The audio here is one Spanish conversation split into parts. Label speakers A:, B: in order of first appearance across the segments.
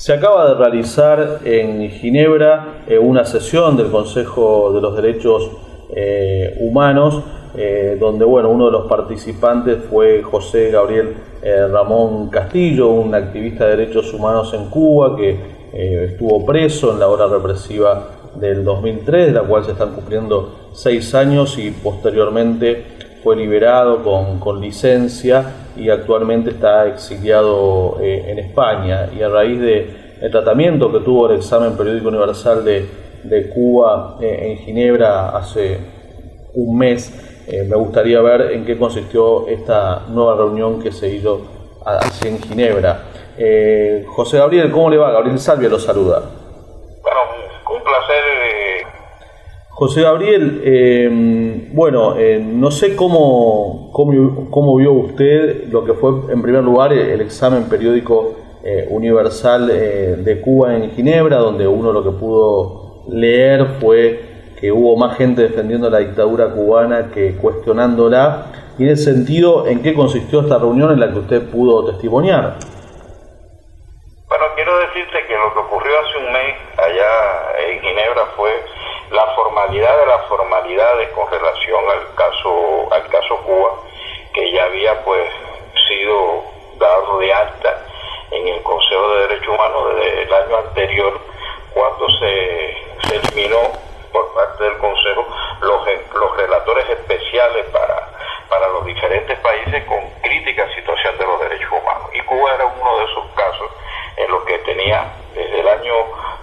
A: Se acaba de realizar en Ginebra una sesión del Consejo de los Derechos Humanos, donde uno de los participantes fue José Gabriel Ramón Castillo, un activista de derechos humanos en Cuba que estuvo preso en la ola represiva del 2003, de la cual se están cumpliendo 6 años, y posteriormente fue liberado con licencia y actualmente está exiliado en España. Y a raíz del tratamiento que tuvo el examen periódico universal de Cuba en Ginebra hace un mes, me gustaría ver en qué consistió esta nueva reunión que se hizo así en Ginebra. José Gabriel, ¿cómo le va? Gabriel Salvia lo saluda.
B: Bueno, un placer.
A: José Gabriel, no sé cómo vio usted lo que fue en primer lugar el examen periódico universal de Cuba en Ginebra, donde uno lo que pudo leer fue que hubo más gente defendiendo la dictadura cubana que cuestionándola, y en ese sentido, ¿en qué consistió esta reunión en la que usted pudo testimoniar?
B: Bueno, quiero decirte que lo que ocurrió hace un mes allá en Ginebra fue la formalidad de las formalidades con relación al caso Cuba, que ya había sido dado de alta en el Consejo de Derechos Humanos desde el año anterior, cuando se eliminó por parte del Consejo los relatores especiales para los diferentes países con crítica situación de los derechos humanos. Y Cuba era uno de esos casos en los que tenía, desde el año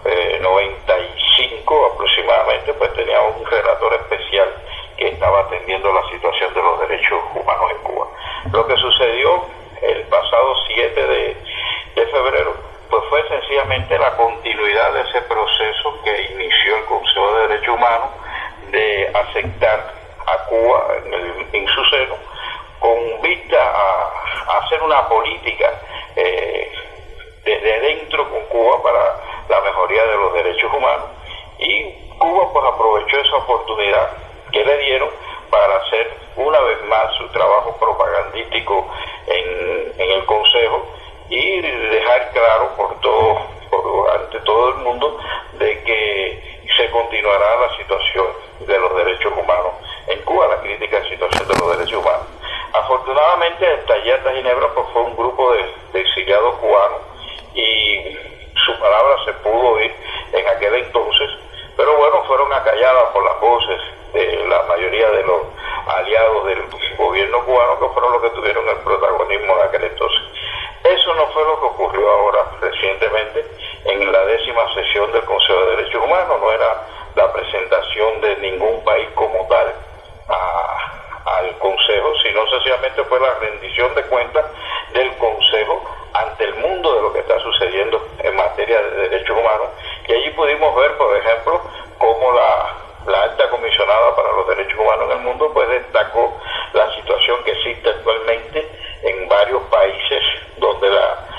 B: 95 aproximadamente, tenía un relator especial que estaba atendiendo la situación de los derechos humanos en Cuba. Lo que sucedió el pasado 7 de febrero fue sencillamente la continuidad de ese proceso que inició el Consejo de Derechos Humanos de aceptar a Cuba en su seno con vista a hacer una política desde dentro con Cuba para la mejoría de los derechos humanos. Y Cuba aprovechó esa oportunidad que le dieron para hacer una vez más su trabajo propagandístico en el Consejo y dejar claro ante todo el mundo de que se continuará la situación de los derechos humanos en Cuba, la crítica a la situación de los derechos humanos. Afortunadamente, allá en Ginebra fue un grupo de exiliados cubanos y su palabra se pudo oír en aquel entonces, pero fueron acalladas por las voces de la mayoría de los aliados del gobierno cubano, que fueron los que tuvieron el protagonismo en aquel entonces. Eso no fue lo que ocurrió ahora recientemente en la 10ª sesión del Consejo de Derechos Humanos. No era la presentación de ningún país como tal al Consejo, sino sencillamente fue la rendición de cuentas del Consejo ante el mundo de lo que está sucediendo en materia de derechos humanos. Y allí pudimos ver, por ejemplo, cómo la alta comisionada para los derechos humanos en el mundo destacó la situación que existe actualmente en varios países donde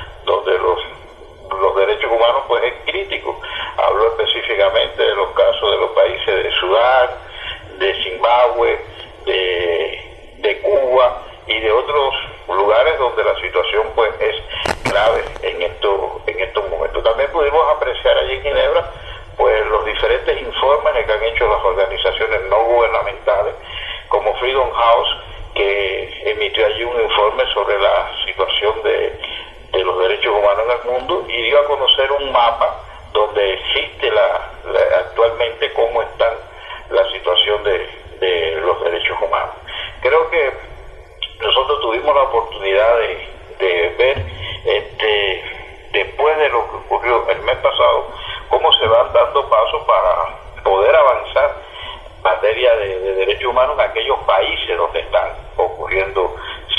B: los derechos humanos es crítico. Habló específicamente de los casos de los países de Sudán, de Zimbabue, de Cuba y de otros lugares donde la situación es grave en estos momentos. También pudimos apreciar allí en Ginebra los diferentes informes que han hecho las organizaciones no gubernamentales, como Freedom House, que emitió allí un informe sobre la situación de los derechos humanos en el mundo y dio a conocer un mapa donde existe actualmente cómo está la situación de los derechos humanos. Creo que nosotros tuvimos la oportunidad de ver después de lo que ocurrió el mes pasado, cómo se van dando pasos para poder avanzar en materia de derechos humanos en aquellos países donde están ocurriendo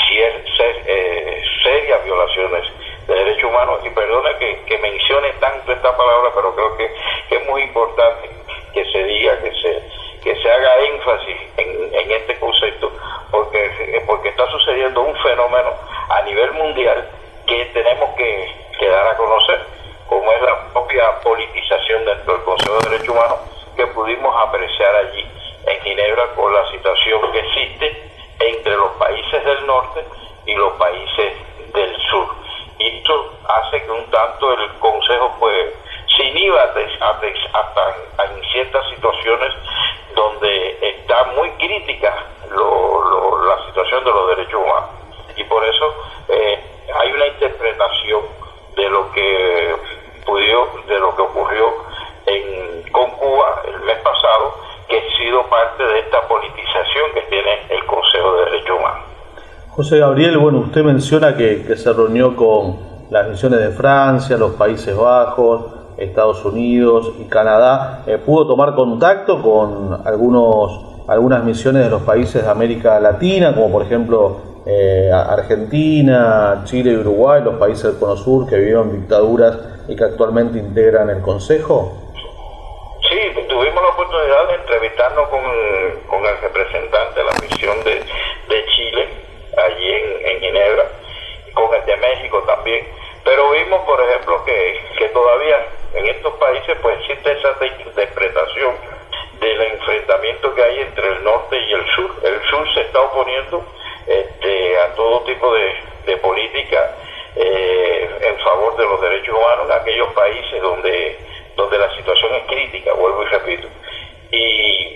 B: serias violaciones de derechos humanos. Y perdone que mencione tanto esta palabra, pero creo que es muy importante que se diga, que se haga énfasis en este concepto, porque está sucediendo un fenómeno a nivel mundial que tenemos que dar a conocer, como es la propia politización dentro del Consejo de Derechos Humanos, que pudimos apreciar allí en Ginebra con la situación que existe entre los países del norte y los países del sur. Y esto hace que un tanto el Consejo hasta en ciertas situaciones donde está muy crítica la situación de los derechos humanos. Y por eso hay una interpretación de lo que ocurrió con Cuba el mes pasado, que ha sido parte de esta politización que tiene el Consejo de Derechos Humanos.
A: José Gabriel, bueno, usted menciona que se reunió con las misiones de Francia, los Países Bajos, Estados Unidos y Canadá. ¿Pudo tomar contacto con algunas misiones de los países de América Latina, como por ejemplo Argentina, Chile y Uruguay, los países del Cono Sur que vivieron dictaduras y que actualmente integran el Consejo?
B: Sí, tuvimos la oportunidad de entrevistarnos con el representante de la misión de Chile, allí en Ginebra, con el de México también, pero vimos, por ejemplo, que todavía en estos países pues existe esa interpretación del enfrentamiento que hay entre el norte y el sur. El sur se está oponiendo a todo tipo de política en favor de los derechos humanos en aquellos países donde la situación es crítica, vuelvo y repito. Y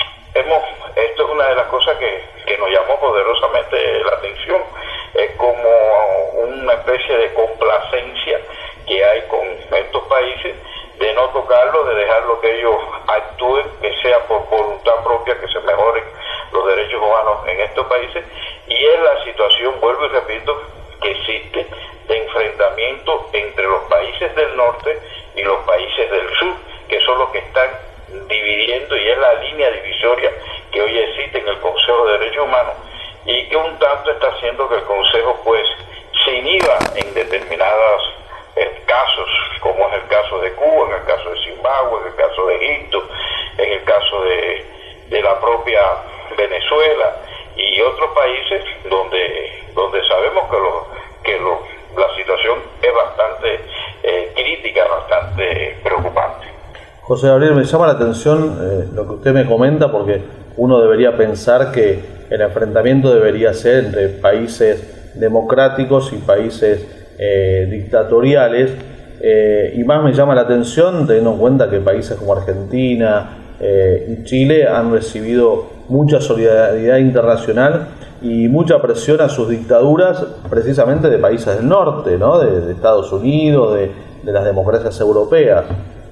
B: esto es una de las cosas que nos llamó poderosamente la atención. Es como una especie de complacencia que hay con estos países, de no tocarlo, de dejarlo que ellos actúen, que sea por voluntad propia, que se mejoren los derechos humanos en estos países. Y es la situación, vuelvo y repito, que existe de enfrentamiento entre los países del norte y los países del sur, que son los que están dividiendo, y es la línea divisoria que hoy existe en el Consejo de Derechos Humanos, y que un tanto está haciendo que el Consejo pues se inhiba en determinados casos, como es el caso de Cuba, en el caso de Zimbabue, en el caso de Egipto, en el caso de la propia Venezuela y otros países donde sabemos que la situación es bastante crítica, bastante preocupante.
A: José Gabriel, me llama la atención lo que usted me comenta, porque uno debería pensar que el enfrentamiento debería ser entre países democráticos y países dictatoriales, y más me llama la atención teniendo en cuenta que países como Argentina y Chile han recibido mucha solidaridad internacional y mucha presión a sus dictaduras, precisamente de países del norte, ¿no? de Estados Unidos, de las democracias europeas.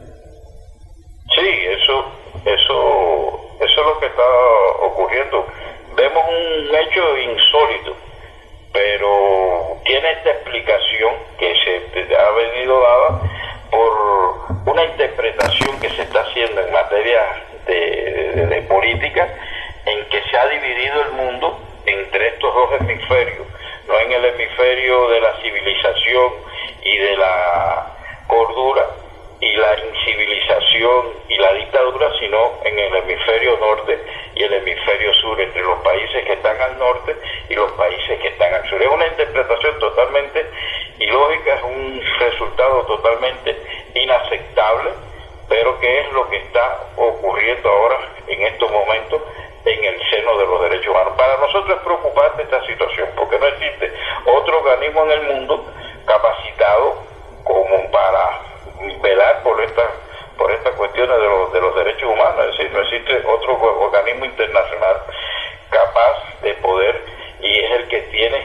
B: Sí, eso es lo que está ocurriendo. Vemos un hecho insólito, pero tiene esta explicación que se ha venido dada por una interpretación que se está haciendo en materia de política, en que se ha dividido el mundo entre estos dos hemisferios, no en el hemisferio de la civilización y de la cordura y la incivilización y la dictadura, sino en el hemisferio norte y el hemisferio sur, entre los países que están al norte y los países que están al sur. Es una interpretación totalmente ilógica, es un resultado totalmente inaceptable, pero que es lo que está ocurriendo ahora en estos momentos en el seno de los derechos humanos. Para nosotros es preocupante esta situación, porque no existe otro organismo en el mundo capacitado como para velar por estas cuestiones de los derechos humanos. Es decir, no existe otro organismo internacional capaz de poder, y es el que tiene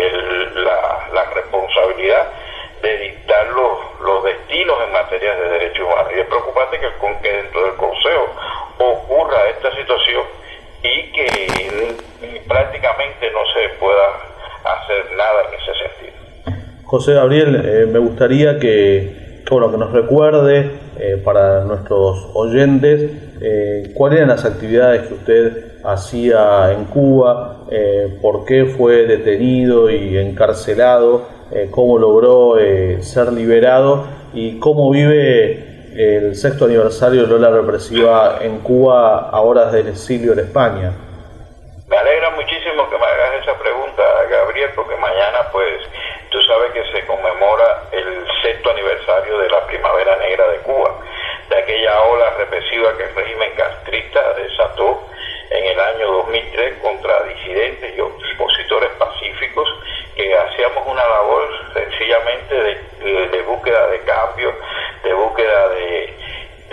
B: la responsabilidad de dictar los destinos en materia de derechos humanos. Y es preocupante que dentro del Consejo ocurra esta situación y que prácticamente no se pueda hacer nada en ese sentido.
A: José Gabriel, me gustaría que nos recuerde para nuestros oyentes cuáles eran las actividades que usted hacía en Cuba, por qué fue detenido y encarcelado, cómo logró ser liberado y cómo vive el 6º aniversario de la represiva en Cuba a horas del exilio en España.
B: Me alegra muchísimo que me hagas esa pregunta, Gabriel, porque mañana pues tú sabes que se conmemora el 6º aniversario de la Primavera Negra de Cuba, de aquella ola represiva que el régimen castrista desató en el año 2003 contra disidentes y opositores pacíficos que hacíamos una labor sencillamente de búsqueda de cambio, de búsqueda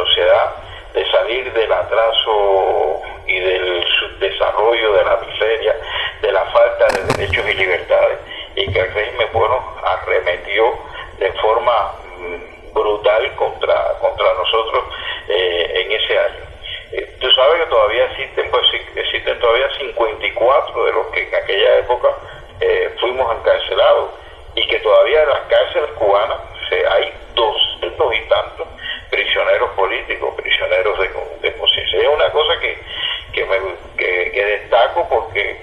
B: sociedad, de salir del atraso y del subdesarrollo, de la miseria, de la falta de derechos y libertades, y que el régimen, bueno, arremetió de forma brutal contra nosotros en ese año. Tú sabes que todavía existen todavía 54 de los que en aquella época fuimos encarcelados, y que todavía en las cárceles cubanas hay 200 y tantos prisioneros políticos, prisioneros de conciencia. Es una cosa que destaco porque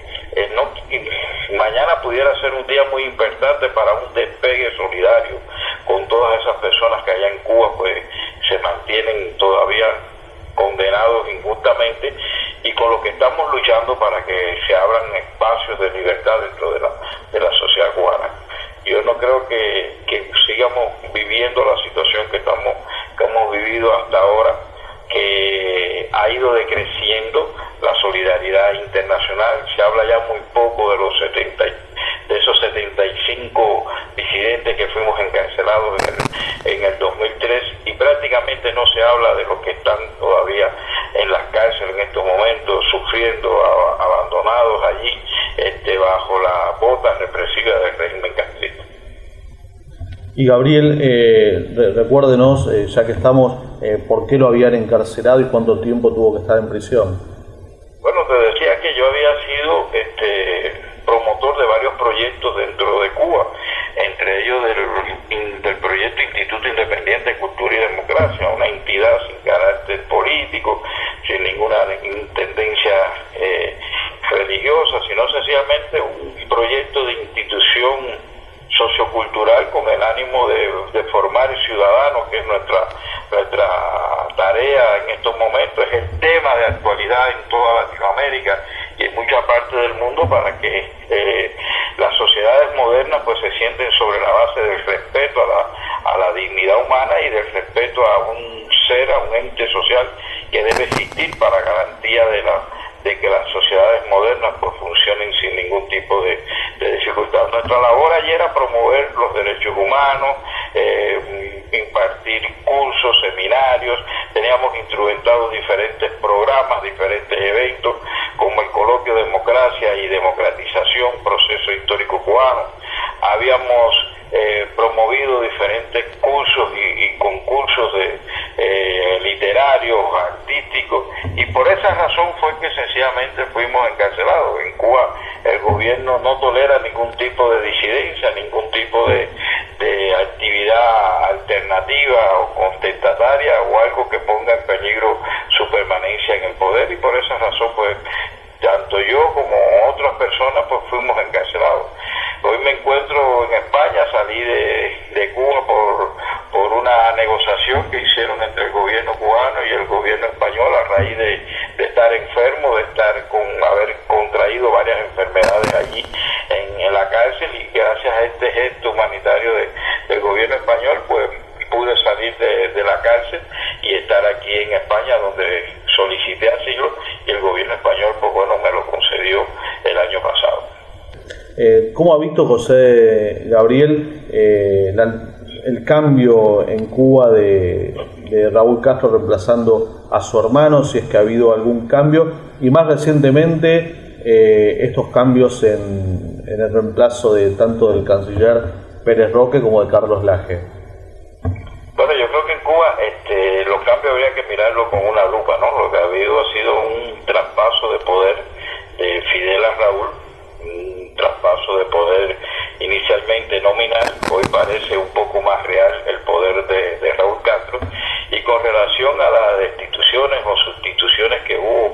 B: mañana pudiera ser un día muy importante para un despegue solidario con todas esas personas que allá en Cuba pues se mantienen todavía condenados injustamente, y con lo que estamos luchando para que se abran espacios de libertad dentro de la sociedad cubana. Yo no creo que sigamos viviendo la situación que hemos vivido hasta ahora, que ha ido decreciendo la solidaridad internacional. Se habla ya muy poco de esos 75 disidentes que fuimos encarcelados en el 2003, y prácticamente no se habla de los que están todavía en las cárceles en estos momentos, sufriendo, abandonados allí bajo la bota represiva del régimen castrista.
A: Y Gabriel, recuérdenos, ya que estamos, ¿por qué lo habían encarcelado y cuánto tiempo tuvo que estar en prisión?
B: Bueno, te decía que yo había sido promotor de varios proyectos dentro de Cuba, entre ellos del proyecto Instituto Independiente de Cultura y Democracia, una entidad sin carácter político, sin ninguna tendencia religiosa, sino sencillamente un proyecto de institución sociocultural con el ánimo de formar ciudadanos, que es nuestra tarea en estos momentos, es el tema de actualidad en toda Latinoamérica y en mucha parte del mundo, para que las sociedades modernas pues se sienten sobre la base del respeto a la dignidad humana y del respeto a un ser, a un ente social que debe existir para garantía de que las sociedades modernas pues funcionen sin ningún tipo de dificultad. Nuestra labor ayer era promover los derechos humanos, impartir cursos, seminarios, teníamos instrumentados diferentes programas, diferentes eventos, como el Coloquio Democracia y Democratización, Proceso Histórico Cubano. Habíamos promovido diferentes cursos y concursos literarios, artísticos, y por esa razón fue que sencillamente fuimos encarcelados. En Cuba el gobierno no tolera ningún tipo de disidencia, ningún tipo de actividad alternativa o contestataria o algo que ponga en peligro su permanencia en el poder, y por esa razón pues tanto yo como otras personas pues fuimos encarcelados. Hoy me encuentro en España, salí de Cuba por una negociación que hicieron entre el gobierno cubano y el gobierno español a raíz de estar enfermo, de haber contraído varias enfermedades allí en la cárcel, y gracias a este gesto humanitario del gobierno español pues pude salir de la cárcel y estar aquí en España, donde solicité asilo, y el gobierno español pues bueno me lo concedió el año pasado.
A: ¿Cómo ha visto José Gabriel el cambio en Cuba de Raúl Castro reemplazando a su hermano, si es que ha habido algún cambio, y más recientemente estos cambios en el reemplazo de tanto del canciller Pérez Roque como de Carlos Laje?
B: Bueno, yo creo que en Cuba los cambios habría que mirarlo con una lupa, ¿no? Lo que ha habido ha sido un traspaso de poder de Fidel a Raúl, un traspaso de poder inicialmente nominal, hoy parece un poco más real el poder de Raúl Castro, y con relación a las destituciones o sustituciones que hubo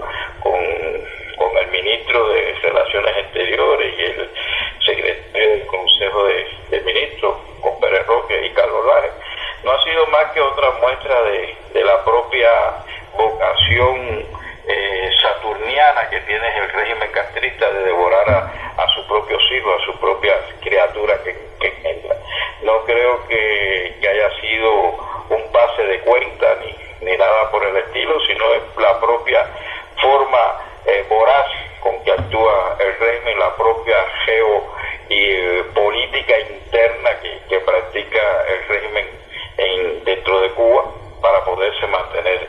B: con el ministro de Relaciones Exteriores y el secretario del Consejo de Ministros, con Pérez Roque y Carlos Laje, no ha sido más que otra muestra de la propia vocación saturniana que tiene el régimen castrista de devorar a sus propios hijos, a sus propias criaturas que engendra. No creo que haya sido un pase de cuenta ni nada por el estilo, sino es la propia forma voraz con que actúa el régimen, la propia política interna que practica el régimen dentro de Cuba para poderse mantener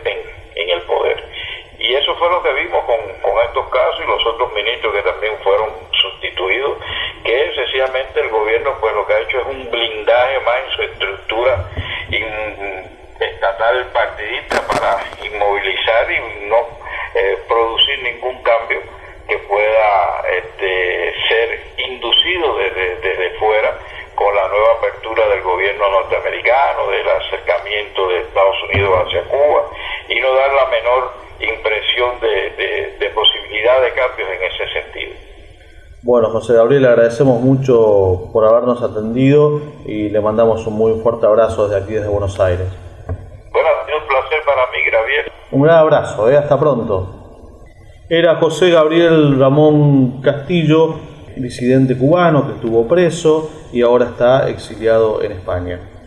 B: un blindaje más en su estructura estatal partidista para inmovilizar y no producir ningún cambio que pueda ser inducido desde fuera con la nueva apertura del gobierno norteamericano, del acercamiento de Estados Unidos hacia Cuba, y no dar la menor impresión de posibilidad de cambios en ese sentido.
A: Bueno, José Gabriel, le agradecemos mucho por habernos atendido y le mandamos un muy fuerte abrazo desde aquí, desde Buenos Aires.
B: Bueno, ha sido un placer para mí, Gabriel.
A: Un gran abrazo, hasta pronto. Era José Gabriel Ramón Castillo, disidente cubano que estuvo preso y ahora está exiliado en España.